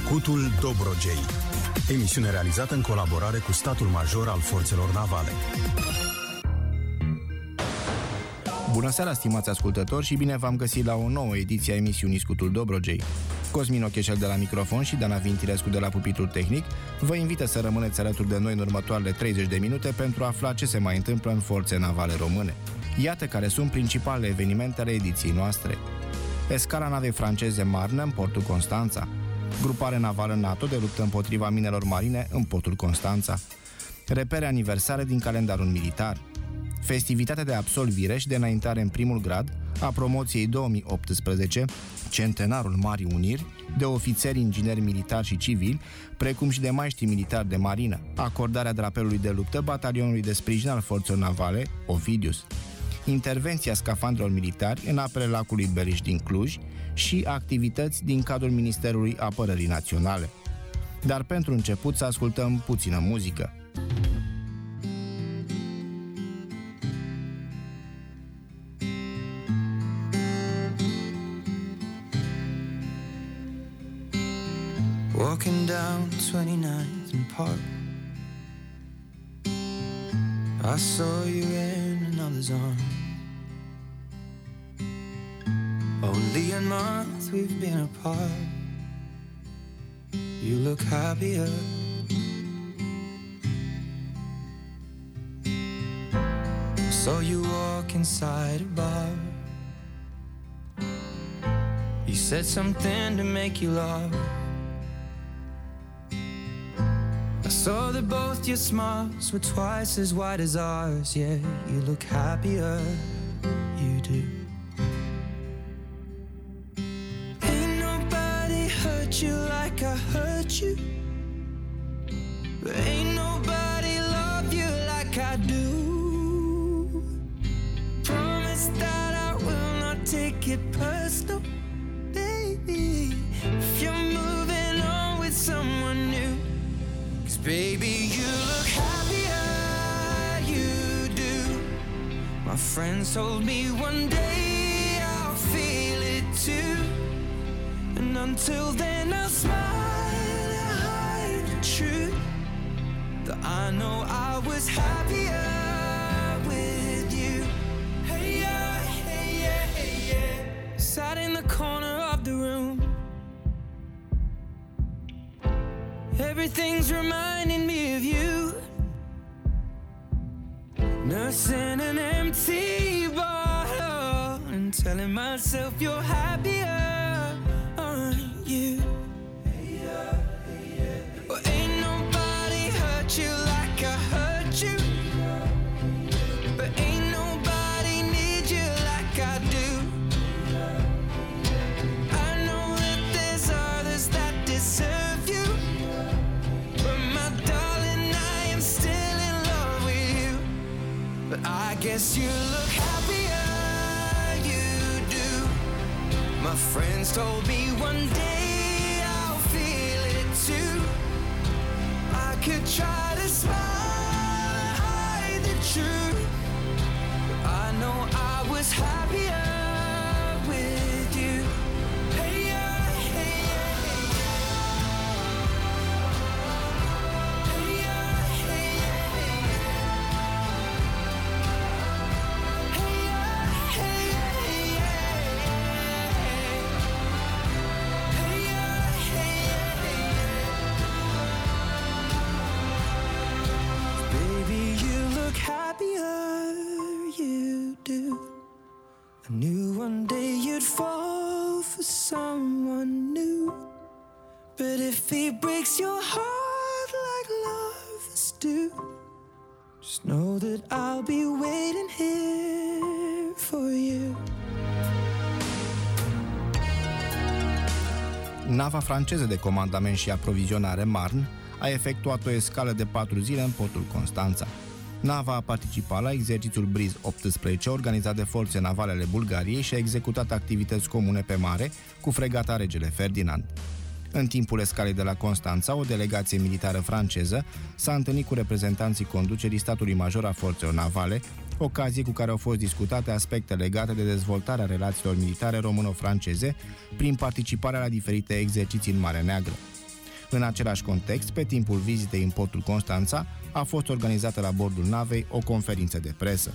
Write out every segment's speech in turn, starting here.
Scutul Dobrogei. Emisiune realizată în colaborare cu Statul Major al Forțelor Navale. Bună seara, stimați ascultători, și bine v-am găsit la o nouă ediție a emisiunii Scutul Dobrogei. Cosmin Ocheșel de la microfon și Dana Vintirescu de la pupitrul tehnic vă invită să rămâneți alături de noi în următoarele 30 de minute pentru a afla ce se mai întâmplă în forțe navale române. Iată care sunt principalele evenimente ale ediției noastre. Escala navei franceze Marne în portul Constanța. Grupare navală NATO de luptă împotriva minelor marine în portul Constanța. Repere aniversare din calendarul militar. Festivitatea de absolvire și de înaintare în primul grad a promoției 2018, centenarul Marii Uniri, de ofițeri, ingineri militari și civili, precum și de maiștri militari de marină, acordarea drapelului de luptă batalionului de sprijin al forțelor navale, Ovidius, intervenția scafandrelor militari în apele lacului Beriș din Cluj și activități din cadrul Ministerului Apărării Naționale. Dar pentru început să ascultăm puțină muzică. Walking down 29th and Park, I saw you in another's arms. Only a month we've been apart. You look happier. Saw you walk inside a bar. You said something to make you laugh. I saw that both your smiles were twice as wide as ours. Yeah, you look happier, you do. Ain't nobody hurt you like I hurt you. Ain't nobody love you like I do. Promise that I will not take it personal, baby, if you're moving on with someone new. Baby, you look happier, you do. My friends told me one day I'll feel it too. And until then I'll smile and hide the truth, that I know I was happier with you. Hey yeah, hey yeah, hey yeah. Sat in the corner of the room. Everything's reminding me of you. Nursing an empty bottle and telling myself you're happier, aren't you? Hey yeah, hey yeah. Well, ain't nobody hurt you like I hurt you, but ain't nobody need you like I do. I know that there's others that deserve you, but my darling, I am still in love with you. But I guess you look happier, you do. My friends told me one day I'll feel it too. I could try to smile and hide the truth, but I know I was happier with you. Hey yeah, hey yeah, hey I knew one day you'd fall for someone new, but if he breaks your heart like lovers do, just know that I'll be waiting here for you. Nava franceză de comandament și aprovizionare Marne a efectuat o escală de 4 zile în portul Constanța. Nava a participat la exercițiul Briz 18 organizat de forțe navale ale Bulgariei și a executat activități comune pe mare cu fregata Regele Ferdinand. În timpul escalei de la Constanța, o delegație militară franceză s-a întâlnit cu reprezentanții conducerii statului major a forțelor navale, ocazie cu care au fost discutate aspecte legate de dezvoltarea relațiilor militare româno-franceze prin participarea la diferite exerciții în Marea Neagră. În același context, pe timpul vizitei în portul Constanța, a fost organizată la bordul navei o conferință de presă.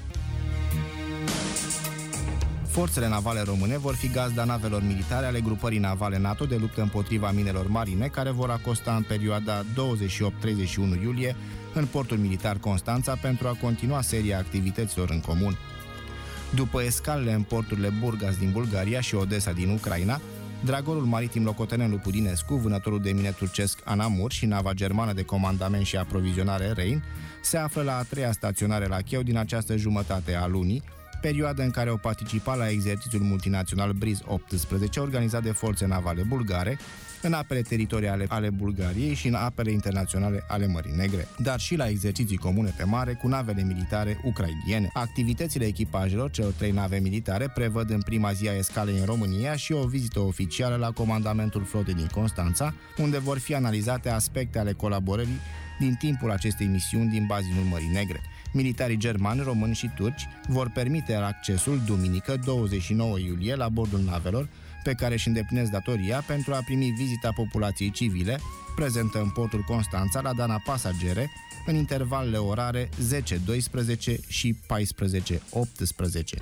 Forțele navale române vor fi gazda navelor militare ale grupării navale NATO de luptă împotriva minelor marine, care vor acosta în perioada 28-31 iulie în portul militar Constanța pentru a continua seria activităților în comun. După escalele în porturile Burgas din Bulgaria și Odessa din Ucraina, dragorul maritim locotenent Lupudinescu, vânătorul de mine turcesc Anamur și nava germană de comandament și aprovizionare Rhein se află la a treia staționare la cheu din această jumătate a lunii, perioadă în care au participat la exercițiul multinațional Briz 18 organizat de forțe navale bulgare în apele teritoriale ale Bulgariei și în apele internaționale ale Mării Negre, dar și la exerciții comune pe mare cu navele militare ucrainiene. Activitățile echipajelor celor 3 nave militare prevăd în prima zi a escalei în România și o vizită oficială la comandamentul flotei din Constanța, unde vor fi analizate aspecte ale colaborării din timpul acestei misiuni din bazinul Mării Negre. Militarii germani, români și turci vor permite accesul duminică 29 iulie la bordul navelor pe care își îndeplinesc datoria pentru a primi vizita populației civile prezentă în portul Constanța la dana pasagere în intervalele orare 10-12 și 14-18.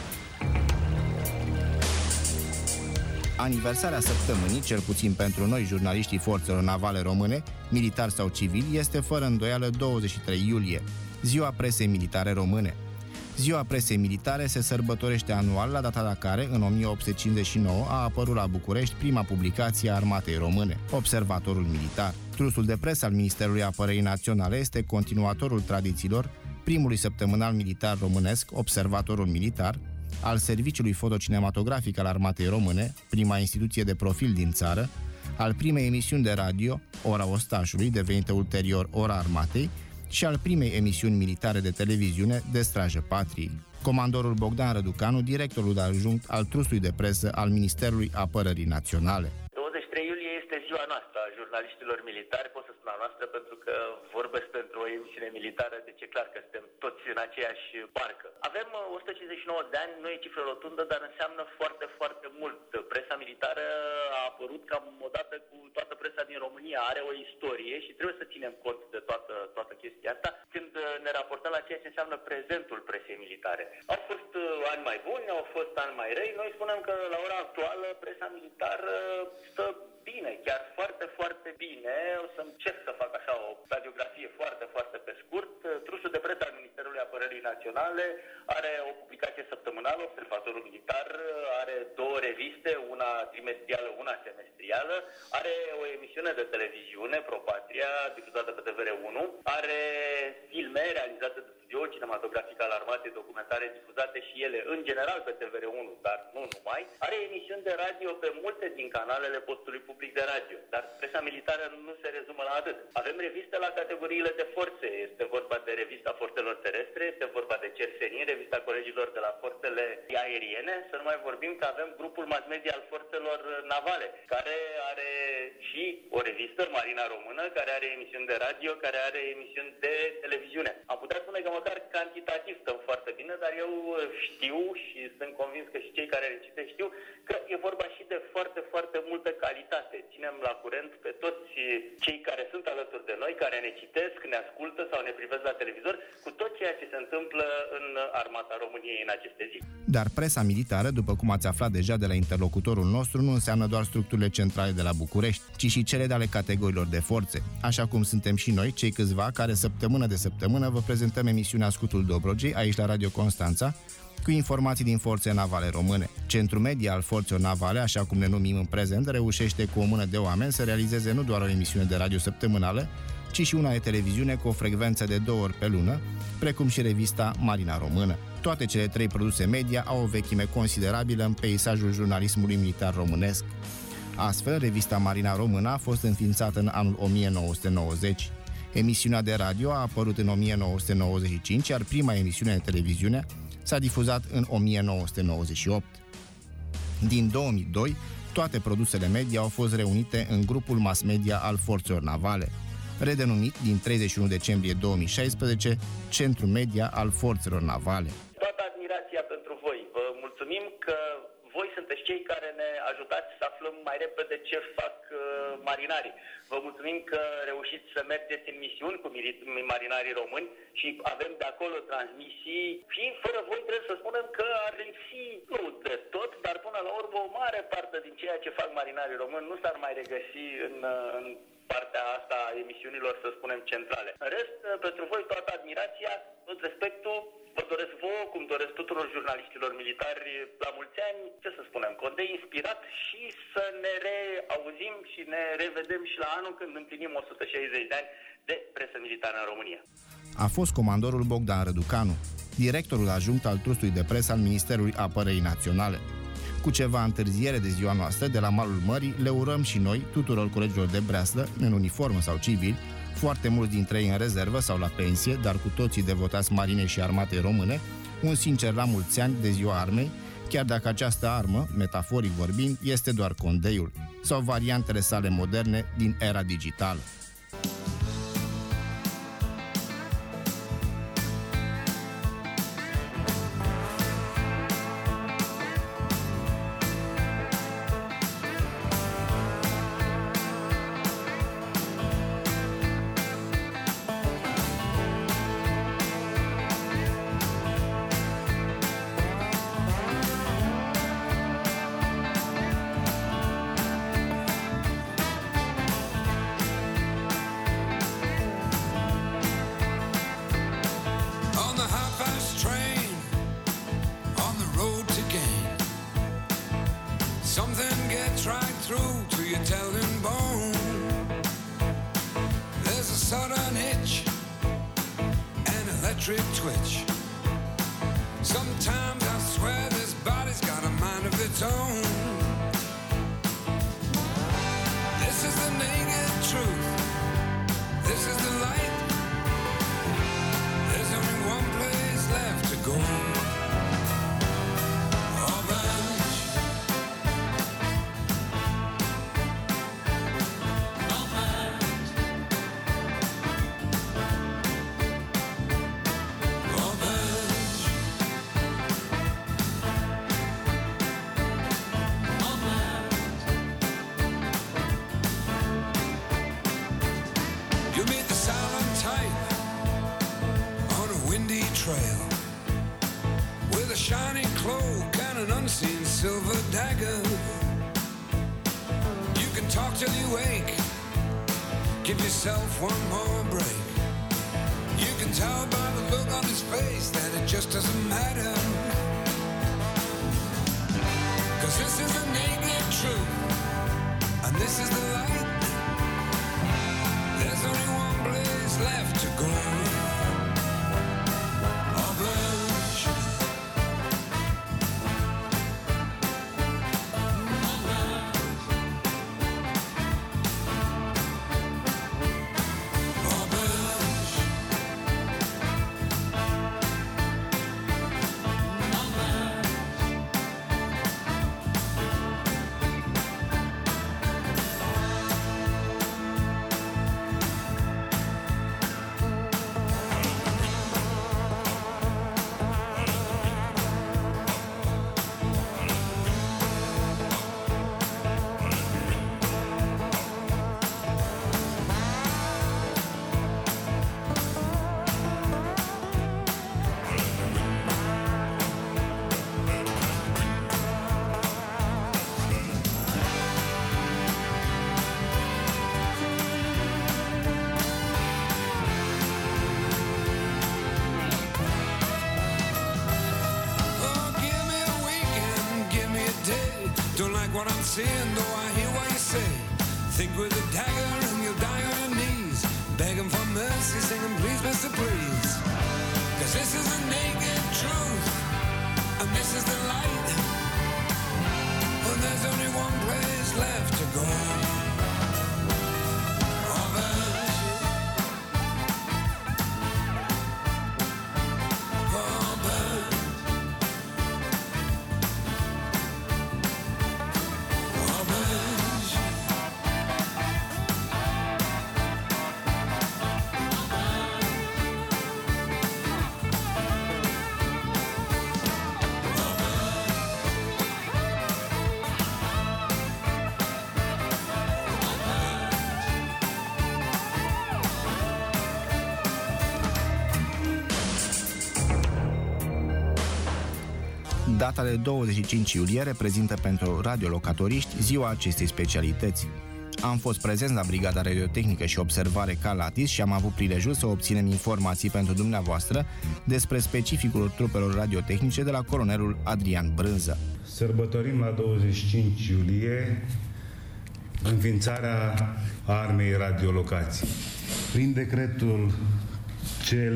Aniversarea săptămânii, cel puțin pentru noi, jurnaliștii forțelor navale române, militari sau civili, este fără îndoială 23 iulie, Ziua Presei Militare Române. Ziua Presei Militare se sărbătorește anual la data la care, în 1859, a apărut la București prima publicație a Armatei Române, Observatorul Militar. Trusul de presă al Ministerului Apărării Naționale este continuatorul tradițiilor primului săptămânal militar românesc, Observatorul Militar, al Serviciului Fotocinematografic al Armatei Române, prima instituție de profil din țară, al primei emisiuni de radio, Ora Ostașului, devenită ulterior Ora Armatei, și al primei emisiuni militare de televiziune, De Strajă Patriei. Comandorul Bogdan Răducanu, directorul adjunct al trustului de presă al Ministerului Apărării Naționale. 23 iulie este ziua noastră a jurnaliștilor militari, pot să spun a noastră pentru că vorbesc pentru o emisiune militară, deci e clar că suntem toți în aceeași barcă. Avem 159 de ani, nu e cifră rotundă, dar înseamnă foarte, foarte mult. Presa militară a apărut cam odată cu toată presa din România, are o istorie și trebuie să ținem cont de toată chestia asta când ne raportăm la ceea ce înseamnă prezentul presei militare. Au fost ani mai buni, au fost ani mai răi, noi spunem că la ora actuală presa militară stă bine, chiar foarte, foarte bine. O să încerc să fac așa o radiografie foarte, foarte pe scurt. Trusul de presă al Ministerului Apărării Naționale are o publicație săptămânală, Observatorul Militar, are 2 reviste, una trimestrială, una semestrială, are o emisiune de televiziune, Pro Patria, difuzată pe TVR1, are filme realizate de studio cinematografic al Armatei, documentare difuzate și ele în general pe TVR1, dar nu numai, are emisiuni de radio pe multe din canalele postului public de radio, dar presa militară nu se rezumă la atât. Avem reviste la categoriile de forțe, este vorba de revista Forțelor Terestre, este vorba de Cersenin, revista colegilor de la forțele aeriene, să nu mai vorbim că avem grupul mass media al forțelor navale, care are și o revistă, Marina Română, care are emisiuni de radio, care are emisiuni de televiziune. Am putea spune că măcar cantitativ stăm foarte bine, dar eu știu și sunt convins că și cei care le citesc știu că e vorba și de foarte, foarte multă calitate. Ținem la curent pe toți cei care sunt alături de noi, care ne citesc, ne ascultă sau ne privesc la televizor, cu tot ceea ce se întâmplă în Armata României în aceste zile. Dar presa militară, după cum ați aflat deja de la interlocutorul nostru, nu înseamnă doar structurile centrale de la București, ci și cele de ale categoriilor de forțe, așa cum suntem și noi, cei câțiva care săptămână de săptămână vă prezentăm emisiunea Scutul Dobrogei, aici la Radio Constanța, cu informații din forțe navale române. Centrul media al forțelor navale, așa cum ne numim în prezent, reușește cu o mână de oameni să realizeze nu doar o emisiune de radio săptămânală, ci și una de televiziune cu o frecvență de 2 ori pe lună, precum și revista Marina Română. Toate cele 3 produse media au o vechime considerabilă în peisajul jurnalismului militar românesc. Astfel, revista Marina Română a fost înființată în anul 1990. Emisiunea de radio a apărut în 1995, iar prima emisiune de televiziune s-a difuzat în 1998. Din 2002, toate produsele media au fost reunite în grupul mass media al forțelor navale, redenumit din 31 decembrie 2016 Centru Media al Forțelor Navale. Toată admirația pentru voi. Vă mulțumim că voi sunteți cei care ne ajutați să aflăm mai repede ce fac marinarii. Vă mulțumim că reușiți să mergeți în misiuni cu marinarii români și avem de acolo transmisii și fără voi trebuie să spunem că ar lipsi, nu de tot, dar până la urmă o mare parte din ceea ce fac marinarii români nu s-ar mai regăsi în partea asta a emisiunilor, să spunem, centrale. În rest, pentru voi toată admirația, tot respectul, vă doresc vouă, cum doresc tuturor jurnaliștilor militari, la mulți ani, ce să spunem, Condei inspirat și să ne reauzim și ne revedem și la anul când împlinim 160 de ani de presă militară în România. A fost comandorul Bogdan Răducanu, directorul adjunct al trustului de presă al Ministerului Apărării Naționale. Cu ceva întârziere de ziua noastră, de la malul mării, le urăm și noi, tuturor colegilor de breaslă, în uniformă sau civili, foarte mulți dintre ei în rezervă sau la pensie, dar cu toții devotați marinei și armatei române, un sincer la mulți ani de ziua armei, chiar dacă această armă, metaforic vorbind, este doar condeiul sau variantele sale moderne din era digitală. Twitch. Sometimes I swear this body's got a mind of its own. This is the naked truth. This is the light. There's only one place left to go. Orange. With a shiny cloak and an unseen silver dagger, you can talk till you wake. Give yourself one more break. You can tell by the look on his face that it just doesn't matter. 'Cause this is the naked truth, and this is the light. There's only one place left to go. What I'm saying, though I hear what you say. Think with a dagger and you'll die on your knees, begging for mercy, singing please, Mr. Please. 'Cause this is the naked truth, and this is the light. And there's only one place left to go. Data de 25 iulie reprezintă pentru radiolocatoriști ziua acestei specialități. Am fost prezenți la Brigada Radiotehnică și Observare Calatis și am avut prilejul să obținem informații pentru dumneavoastră despre specificul trupelor radiotehnice de la colonelul Adrian Brânză. Sărbătorim la 25 iulie înființarea Armei Radiolocației. Prin decretul CL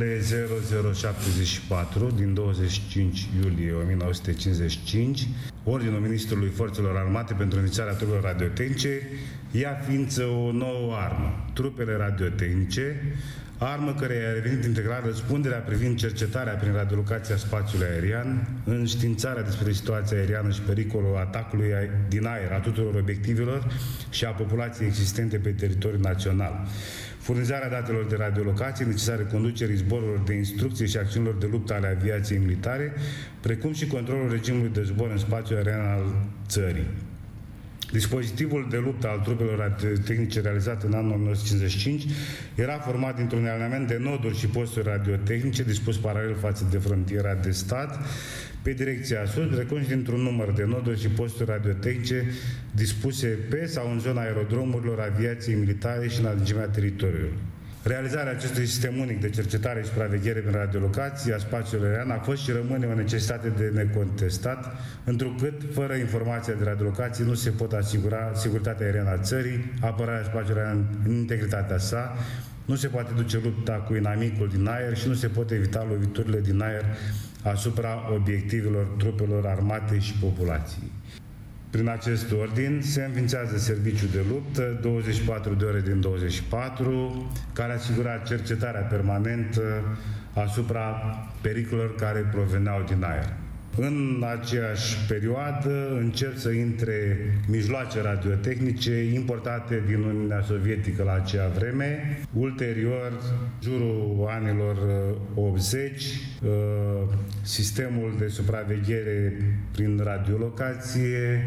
0074 din 25 iulie 1955, Ordinul Ministrului Forțelor Armate pentru înființarea trupelor radiotehnice ia ființă o nouă armă, trupele radiotehnice, armă care a revenit integral răspunderea privind cercetarea prin radiolocația spațiului aerian, înștiințarea despre situația aeriană și pericolul atacului din aer a tuturor obiectivelor și a populației existente pe teritoriul național, furnizarea datelor de radiolocație necesare conducerii zborurilor de instrucție și acțiunilor de luptă ale aviației militare, precum și controlul regimului de zbor în spațiul aerian al țării. Dispozitivul de luptă al trupelor radiotehnice realizat în anul 1955 era format dintr-un element de noduri și posturi radiotehnice dispus paralel față de frontiera de stat, pe direcția sud, precum și dintr-un număr de noduri și posturi radiotehnice dispuse pe sau în zona aerodromurilor aviației militare și în adâncimea teritoriului. Realizarea acestui sistem unic de cercetare și supraveghere prin radiolocație a spațiului aerian a fost și rămâne o necesitate de necontestat, întrucât, fără informația de radiolocație, nu se pot asigura securitatea aeriană a țării, apărarea spațiului aerian în integritatea sa, nu se poate duce lupta cu inamicul din aer și nu se pot evita loviturile din aer asupra obiectivelor trupelor armate și populației. Prin acest ordin se înființează serviciul de luptă 24 de ore din 24, care asigura cercetarea permanentă asupra pericolelor care proveneau din aer. În aceeași perioadă încep să intre mijloace radiotehnice importate din Uniunea Sovietică la acea vreme. Ulterior, jurul anilor 80, sistemul de supraveghere prin radiolocație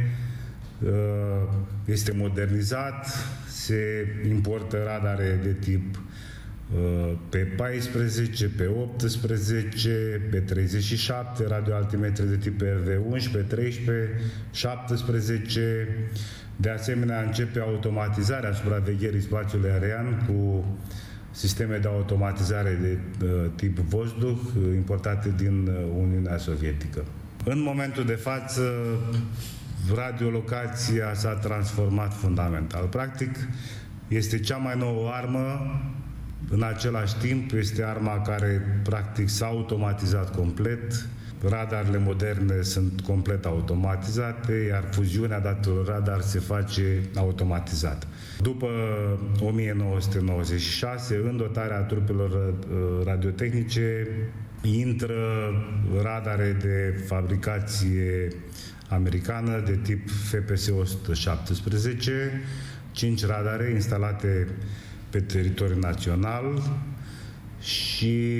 este modernizat, se importă radare de tip pe 14, pe 18, pe 37, radioaltimetre de tip RV11, 13, 17. De asemenea, începe automatizarea supravegherii spațiului aerian cu sisteme de automatizare de tip Vozduh importate din Uniunea Sovietică. În momentul de față, radiolocația s-a transformat fundamental. Practic, este cea mai nouă armă. În același timp, este arma care, practic, s-a automatizat complet. Radarele moderne sunt complet automatizate, iar fuziunea datelor radar se face automatizat. După 1996, în dotarea trupelor radiotehnice, intră radare de fabricație americană de tip FPS-117, 5 radare instalate pe teritoriul național și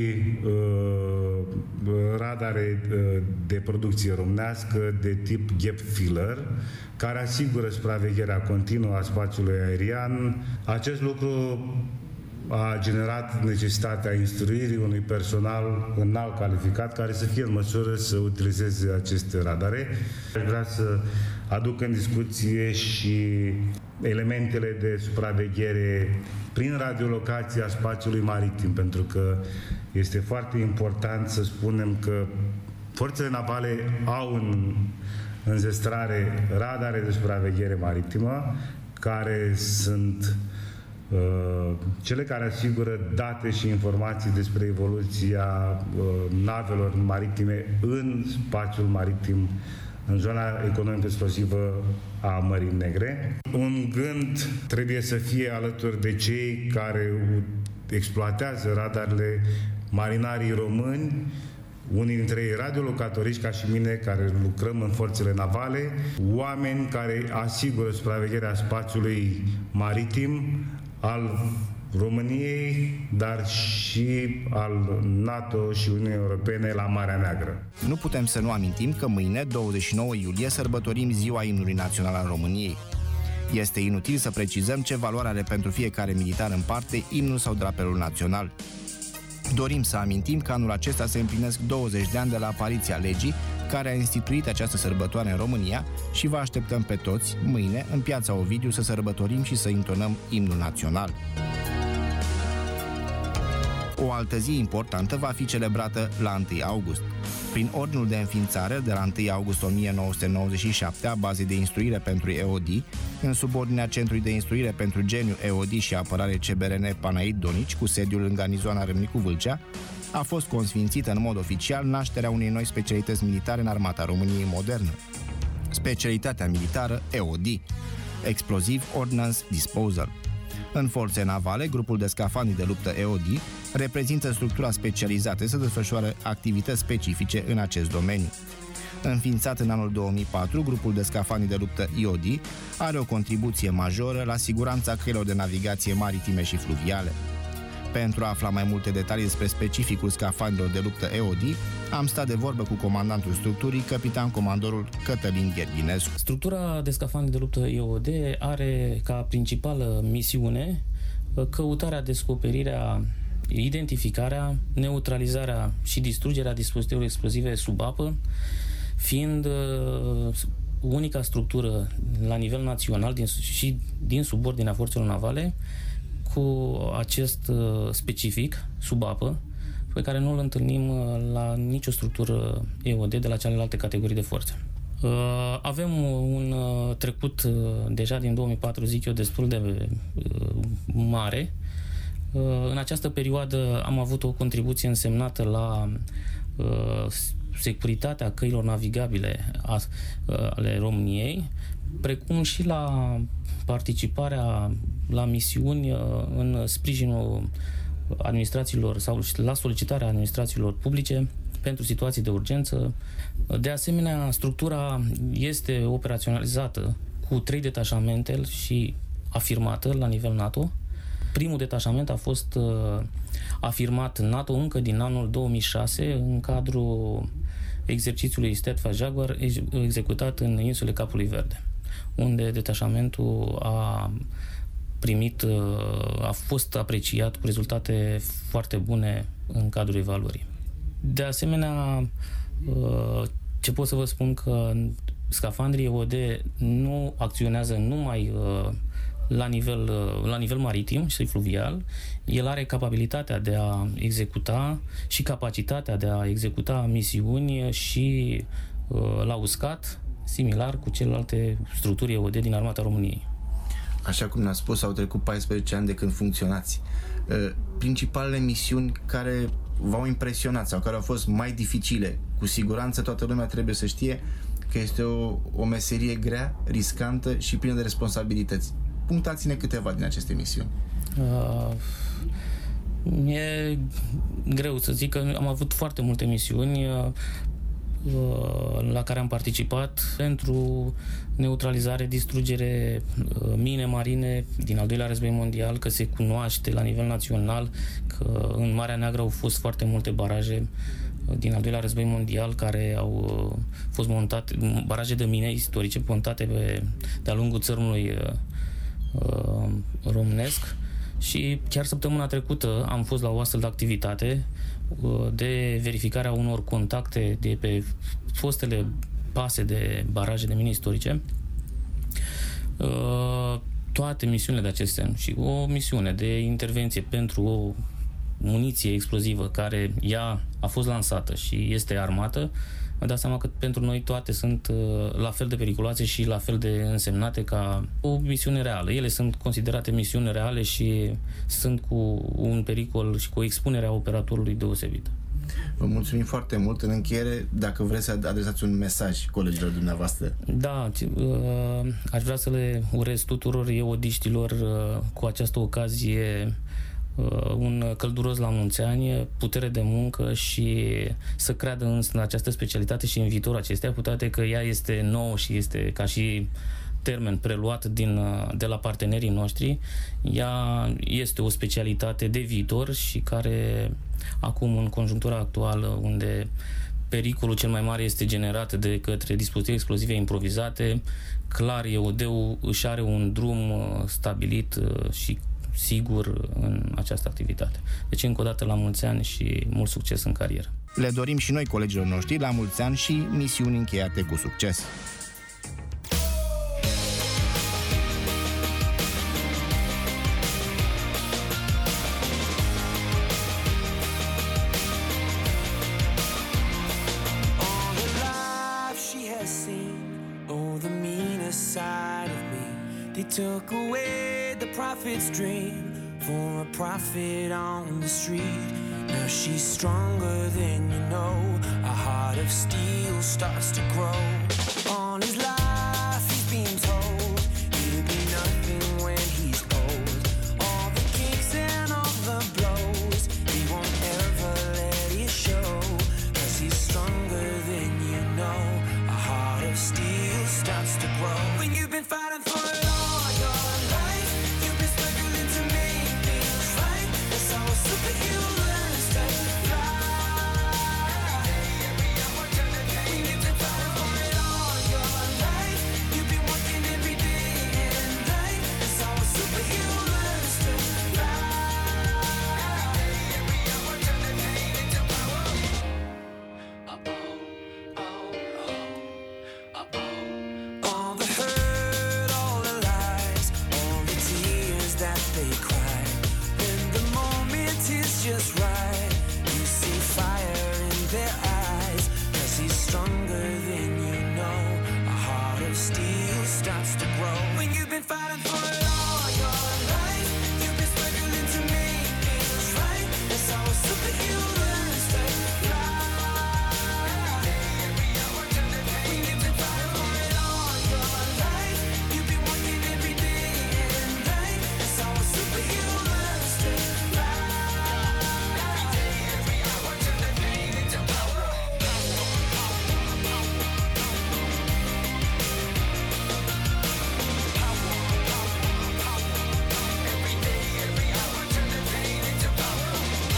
radare de producție românească de tip gap filler, care asigură supravegherea continuă a spațiului aerian. Acest lucru a generat necesitatea instruirii unui personal înalt calificat care să fie în măsură să utilizeze aceste radare. Aș vrea să aduc în discuție și elementele de supraveghere prin radiolocația spațiului maritim, pentru că este foarte important să spunem că forțele navale au în înzestrare radare de supraveghere maritimă, care sunt cele care asigură date și informații despre evoluția navelor maritime în spațiul maritim, în zona economică exclusivă a Mării Negre. Un gând trebuie să fie alături de cei care exploatează radarele, marinarii români, unii dintre ei radiolocatoriști ca și mine, care lucrăm în forțele navale, oameni care asigură supravegherea spațiului maritim al României, dar și al NATO și Uniunii Europene la Marea Neagră. Nu putem să nu amintim că mâine, 29 iulie, sărbătorim Ziua Imnului Național al României. Este inutil să precizăm ce valoare are pentru fiecare militar în parte imnul sau drapelul național. Dorim să amintim că anul acesta se împlinesc 20 de ani de la apariția legii care a instituit această sărbătoare în România și vă așteptăm pe toți, mâine, în Piața Ovidiu, să sărbătorim și să intonăm imnul național. O altă zi importantă va fi celebrată la 1 august. Prin ordinul de înființare de la 1 august 1997 a bazei de instruire pentru EOD, în subordinea Centrului de Instruire pentru Geniu EOD și Apărare CBRN Panaid Donici, cu sediul în garnizoana Râmnicu Vâlcea, a fost consfințită în mod oficial nașterea unei noi specialități militare în Armata României modernă. Specialitatea militară EOD, Explosive Ordnance Disposal. În forțe navale, grupul de scafandri de luptă EOD reprezintă structura specializată să desfășoare activități specifice în acest domeniu. Înființat în anul 2004, grupul de scafandri de luptă EOD are o contribuție majoră la siguranța căilor de navigație maritime și fluviale. Pentru a afla mai multe detalii despre specificul scafandrilor de luptă EOD, am stat de vorbă cu comandantul structurii, capitan comandorul Cătălin Gherghinescu. Structura de scafandri de luptă EOD are ca principală misiune căutarea, descoperirea, identificarea, neutralizarea și distrugerea dispozitivelor explozive sub apă, fiind unica structură la nivel național și din subordinea forțelor navale cu acest specific sub apă, pe care nu îl întâlnim la nicio structură EOD de la celelalte categorii de forțe. Avem un trecut deja din 2004, zic eu, destul de mare. În această perioadă am avut o contribuție însemnată la securitatea căilor navigabile ale României, precum și la participarea la misiuni în sprijinul administrațiilor sau la solicitarea administrațiilor publice pentru situații de urgență. De asemenea, structura este operaționalizată cu 3 detașamente și afirmată la nivel NATO. Primul detașament a fost afirmat în NATO încă din anul 2006 în cadrul exercițiului Steadfast Jaguar executat în insulele Capului Verde, unde detașamentul a fost apreciat cu rezultate foarte bune în cadrul evaluării. De asemenea, ce pot să vă spun că scafandrii EOD nu acționează numai la nivel maritim și fluvial. El are capabilitatea de a executa și capacitatea de a executa misiuni și la uscat, similar cu celelalte structuri EOD din Armata României. Așa cum ne-a spus, au trecut 14 ani de când funcționați. Principalele misiuni care v-au impresionat sau care au fost mai dificile, cu siguranță toată lumea trebuie să știe că este o meserie grea, riscantă și plină de responsabilități. Punctați-ne câteva din aceste misiuni. E greu să zic că am avut foarte multe misiuni la care am participat pentru neutralizare, distrugere, mine marine din al doilea război mondial, că se cunoaște la nivel național că în Marea Neagră au fost foarte multe baraje din al doilea război mondial care au fost montate, baraje de mine istorice montate de-a lungul țărmului românesc. Și chiar săptămâna trecută am fost la o astfel de activitate de verificarea unor contacte de pe fostele pase de baraje de mine istorice. Toate misiunile de acest gen și o misiune de intervenție pentru o muniție explozivă care ea a fost lansată și este armată, mă dau seama că pentru noi toate sunt la fel de periculoase și la fel de însemnate ca o misiune reală. Ele sunt considerate misiuni reale și sunt cu un pericol și cu o expunere a operatorului deosebită. Vă mulțumim foarte mult. În încheiere, dacă vreți să adresați un mesaj colegilor dumneavoastră. Da, aș vrea să le urez tuturor eodiștilor cu această ocazie un călduros la mulți ani, putere de muncă și să creadă în această specialitate și în viitorul acesteia, cu toate că ea este nouă și este ca și termen preluat de la partenerii noștri. Ea este o specialitate de viitor și care acum, în conjunctura actuală, unde pericolul cel mai mare este generat de către dispozitive explozive improvizate, clar EOD-ul își are un drum stabilit și sigur în această activitate. Deci, încă o dată, la mulți ani și mult succes în carieră. Le dorim și noi colegilor noștri la mulți ani și misiuni încheiate cu succes. Took away the prophet's dream for a prophet on the street. Now she's stronger than you know. A heart of steel starts to grow. On his life he's been told he'll be nothing when he's old. All the kicks and all the blows, he won't ever let it show. 'Cause he's stronger than you know. A heart of steel starts to grow. When you've been fighting for it all your life, you've been struggling to make things right. That's how a superhero learns to fly. When you've been fighting for it all your life, you've been working every day and night. That's how a superhero learns to fly. All the hurt, all the lies, all the tears that they cry. When the moment is just right, you see fire in their eyes. 'Cause he's stronger than you know. A heart of steel starts to grow. When you've been fighting for it all your life, you've been struggling to make things right. That's how a superhero learns to fly. When you've been fighting for it all your life, you've been working every day and night. That's how a superhero learns to fly. Every day, every hour, turn the pain into power. Every day, every hour, turn the pain into power.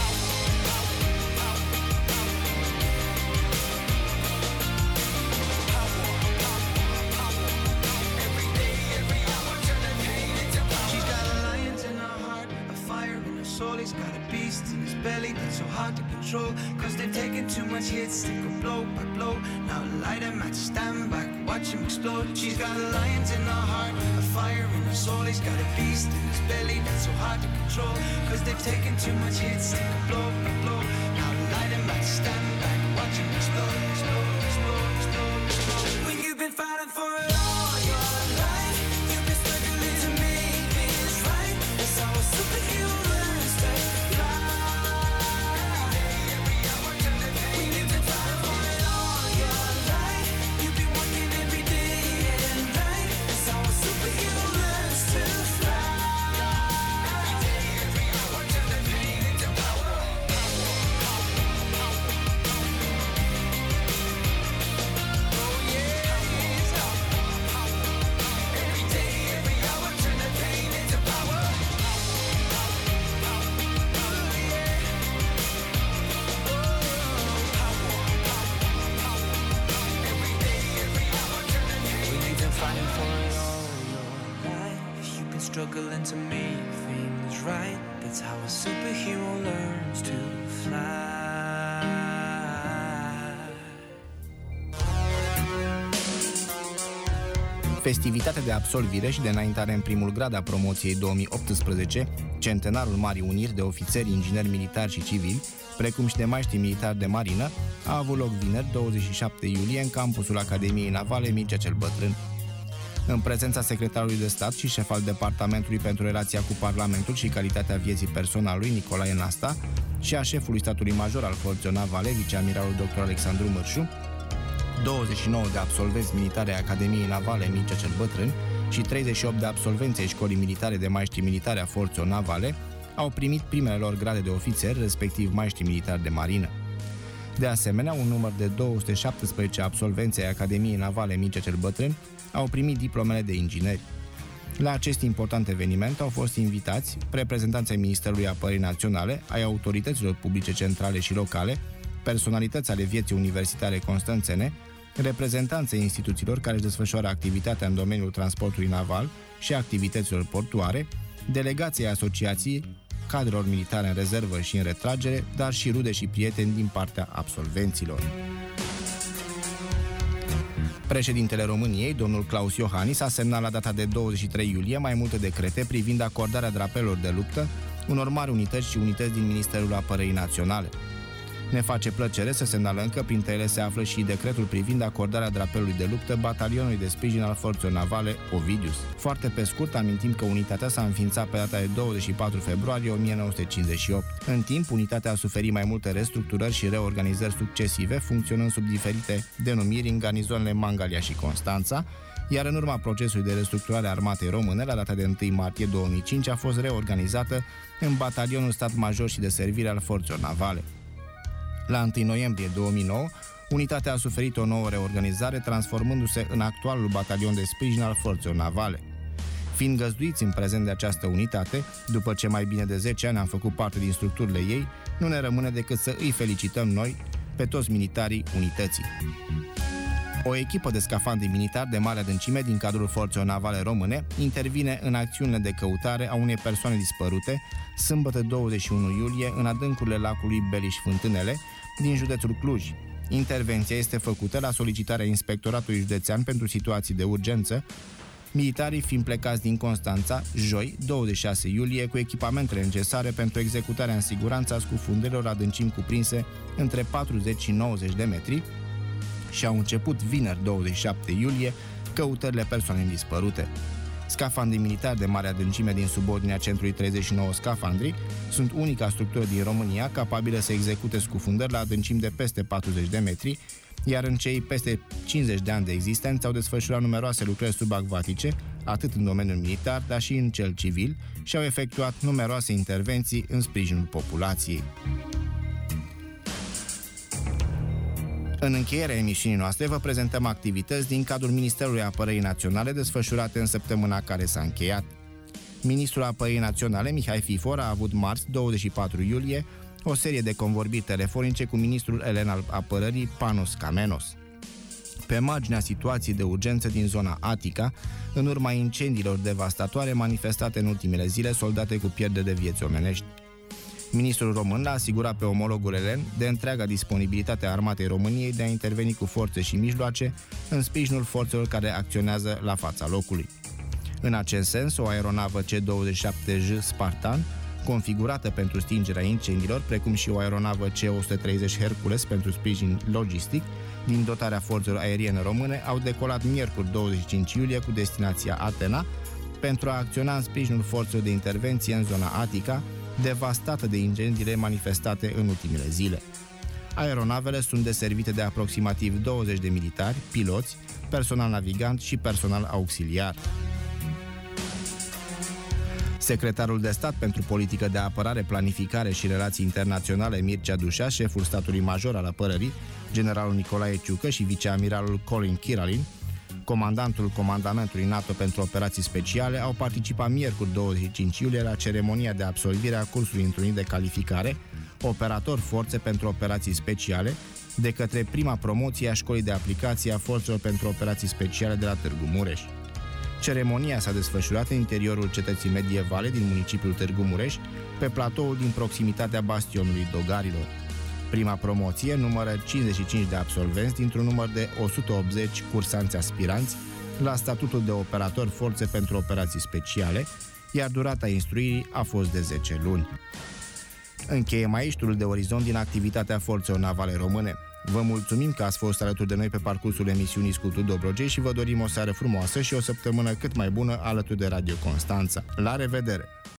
Every day, every hour, turn the pain into power. She's got a lion in her heart, a fire in her soul. He's got a beast in his belly that's so hard to control. 'Cause they've taken too much hits, they go blow by blow. Now light a match, stand back, watch him explode. She's got a lion in her heart, a fire in her soul. He's got a beast in his belly that's so hard to control. 'Cause they've taken too much hits, they go blow by blow. Now light a match, stand back, watch him explode, explode, explode, explode, explode. When you've been fighting for it all your life, you've been struggling to make things right. That's how a superhero learns to fly. When you've been fighting for it all your life, you've been working every day and night. That's how a superhero learns to fly. Every day, every hour, turn the pain into power. Oh yeah, every day, every hour, turn the pain into power. Every day, every hour, turn the pain. When you've been fighting for it all your life, you've been struggling to make things right. That's how a superhero learns to fly. Festivitatea de absolvire și de înaintare în primul grad a promoției 2018, centenarul Marii Uniri de ofițeri, ingineri militari și civili, precum și de maștri militari de marină, a avut loc vineri, 27 iulie, în campusul Academiei Navale Mircea cel Bătrân. În prezența secretarului de stat și șef al Departamentului pentru relația cu Parlamentul și calitatea vieții personalului, Nicolae Nasta, și a șefului statului major al Forțelor Navale, viceamiralul dr. Alexandru Mărșu, 29 de absolvenți militare ai Academiei Navale Mircea cel Bătrân și 38 de absolvenți ai Școlii Militare de Maștri Militare a Forțelor Navale au primit primele lor grade de ofițer, respectiv maștri militari de marină. De asemenea, un număr de 217 absolvenți ai Academiei Navale Mircea cel Bătrân au primit diplomele de ingineri. La acest important eveniment au fost invitați reprezentanții Ministerului Apărării Naționale, ai autorităților publice centrale și locale, personalități ale vieții universitare constanțene, reprezentanții instituțiilor care își desfășoară activitatea în domeniul transportului naval și activităților portuare, delegații asociației, cadrelor militare în rezervă și în retragere, dar și rude și prieteni din partea absolvenților. Președintele României, domnul Claus Iohannis, a semnat la data de 23 iulie mai multe decrete privind acordarea drapelelor de luptă unor mari unități și unități din Ministerul Apărării Naționale. Ne face plăcere să semnalăm că printre ele se află și decretul privind acordarea drapelului de luptă batalionului de sprijin al forțelor navale Ovidius. Foarte pe scurt, amintim că unitatea s-a înființat pe data de 24 februarie 1958. În timp, unitatea a suferit mai multe restructurări și reorganizări succesive, funcționând sub diferite denumiri în garnizoanele Mangalia și Constanța, iar în urma procesului de restructurare a armatei române, la data de 1 martie 2005, a fost reorganizată în Batalionul Stat Major și de Servire al Forțelor Navale. La 1 noiembrie 2009, unitatea a suferit o nouă reorganizare, transformându-se în actualul batalion de sprijin al forțelor navale. Fiind găzduiți în prezent de această unitate, după ce mai bine de 10 ani am făcut parte din structurile ei, nu ne rămâne decât să îi felicităm noi pe toți militarii unității. O echipă de scafandri militari de mare adâncime din cadrul forțelor navale române intervine în acțiunile de căutare a unei persoane dispărute, sâmbătă 21 iulie, în adâncurile lacului Beliș-Fântânele, din județul Cluj. Intervenția este făcută la solicitarea Inspectoratului Județean pentru Situații de Urgență, militarii fiind plecați din Constanța, joi, 26 iulie, cu echipamentele necesare pentru executarea în siguranță a scufundelor adâncimi cuprinse între 40 și 90 de metri, și au început vineri 27 iulie căutările persoanei dispărute. Scafandrii militari de mare adâncime din subordinea Centrului 39 Scafandri sunt unica structură din România capabilă să execute scufundări la adâncimi de peste 40 de metri, iar în cei peste 50 de ani de existență au desfășurat numeroase lucrări subacvatice, atât în domeniul militar, dar și în cel civil, și au efectuat numeroase intervenții în sprijinul populației. În încheierea emisiunii noastre vă prezentăm activități din cadrul Ministerului Apărării Naționale desfășurate în săptămâna care s-a încheiat. Ministrul Apărării Naționale, Mihai Fifor, a avut marți, 24 iulie, o serie de convorbiri telefonice cu ministrul elen al Apărării, Panos Kamenos. Pe marginea situației de urgență din zona Atica, în urma incendiilor devastatoare manifestate în ultimele zile, soldate cu pierderi de vieți omenești. Ministrul român l-a asigurat pe omologul elen de întreaga disponibilitate a Armatei României de a interveni cu forțe și mijloace în sprijinul forțelor care acționează la fața locului. În acest sens, o aeronavă C-27J Spartan, configurată pentru stingerea incendiilor, precum și o aeronavă C-130 Hercules pentru sprijin logistic, din dotarea forțelor aeriene române, au decolat miercuri 25 iulie cu destinația Atena pentru a acționa în sprijinul forțelor de intervenție în zona Atica, devastată de incendiile manifestate în ultimele zile. Aeronavele sunt deservite de aproximativ 20 de militari, piloți, personal navigant și personal auxiliar. Secretarul de stat pentru politică de apărare, planificare și relații internaționale Mircea Dușa, șeful statului major al apărării, generalul Nicolae Ciucă și viceamiralul Colin Kiralin, comandantul Comandamentului NATO pentru operații speciale, au participat miercuri 25 iulie la ceremonia de absolvire a cursului întrunit de calificare Operator Forțe pentru Operații Speciale de către prima promoție a Școlii de Aplicație a Forțelor pentru Operații Speciale de la Târgu Mureș. Ceremonia s-a desfășurat în interiorul cetății medievale din municipiul Târgu Mureș, pe platoul din proximitatea bastionului Dogarilor. Prima promoție numără 55 de absolvenți dintr-un număr de 180 cursanți aspiranți la statutul de operator forțe pentru operații speciale, iar durata instruirii a fost de 10 luni. Încheiem aici turul de orizont din activitatea forțelor navale române. Vă mulțumim că ați fost alături de noi pe parcursul emisiunii Scutul Dobrogei și vă dorim o seară frumoasă și o săptămână cât mai bună alături de Radio Constanța. La revedere!